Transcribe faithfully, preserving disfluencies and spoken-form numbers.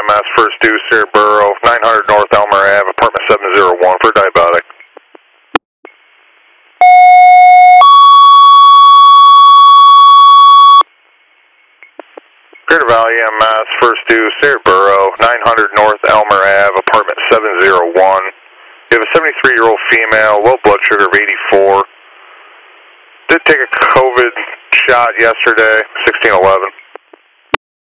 M S First Due, Sierra Burrow, nine hundred North Elmer Avenue, apartment seven oh one for diabetic. Greater Valley E M S First Due, Sierra Burrow, nine hundred North Elmer Avenue, apartment seven oh one. You have a seventy-three-year-old female, low blood sugar of eighty-four. Did take a COVID shot yesterday, sixteen eleven.